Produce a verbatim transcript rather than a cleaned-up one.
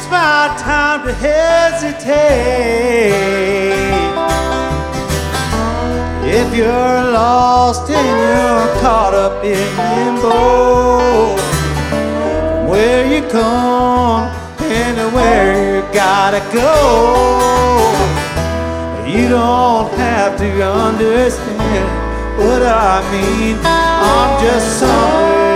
my time to hesitate. If you're lost and you're caught up in limbo, from where you come and to where you gotta go, you don't have to understand what I mean. I'm just somewhere